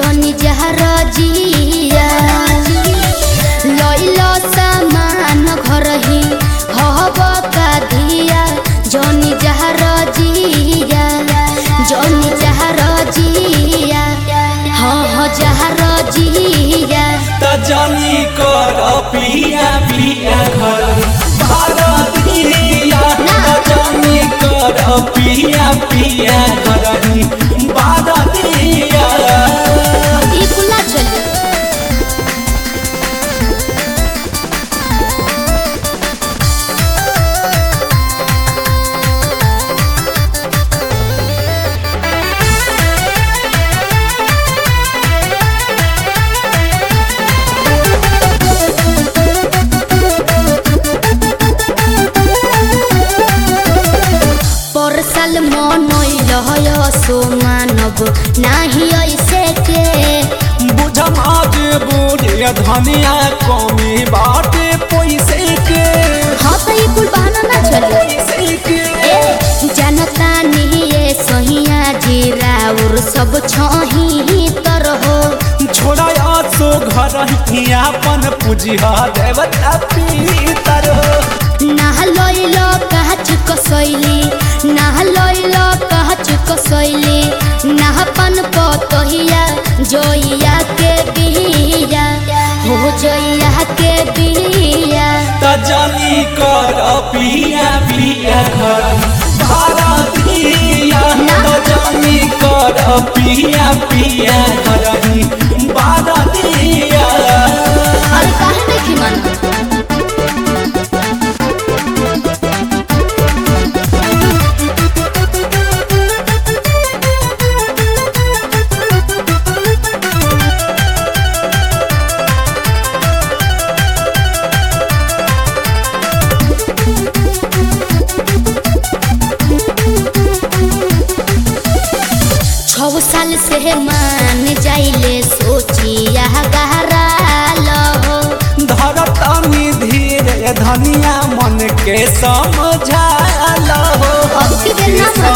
जनी जहरा जिया लइलो सामान घर ही हब का दिया जनी जहरा जिया जनी जहरा जिया हाँ जहरा जिया त जानी कर पिया पिया घर भारतिया त जानी कर पिया पिया घर भारतिया ई कुला चले परसल मनइल सो मानब नाही ऐसे के बुझम आज बूढ़े धनिया कमी बाटे पैसे के हाँ तो ये कुल बहाना ना चले पैसे के जनता नहीं सहिया जीरा और सब छही तर हो छोड़ा सो घर अपन पूजिया देवता पीतर नहा लइलो कहच कसैली नहा लइलो कहच कसैली नहापन पतहिया जोइया के बिया हो जोइया के बिया त जानी कर पिया पिया घर भारतिया त जानी कर पिया पिया घर भारतिया अरे काहे नहीं मन छौ साल से मान जाइले सोचिया गहरा लो धरतनी धीरे धनिया मन के समझा लो अब की बेर ना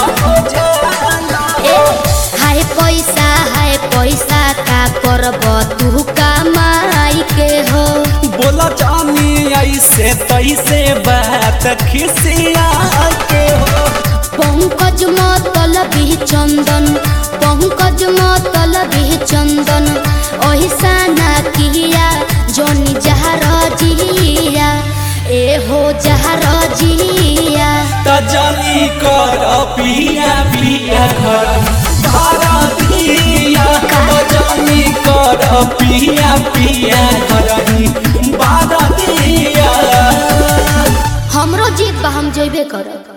हाय पैसा का करब तू कमाई के हो बोला जानी ऐसे तैसे बात खिसिया के हो पंकज मतलबी चंदन ओहिसा ना किया जोनी जहरा जिया ए हो जहरा जिया त जानी कर पिया पिया घर भारतिया त जानी कर पिया पिया घर भारतिया हमरो जीत बा हम जेबे करब।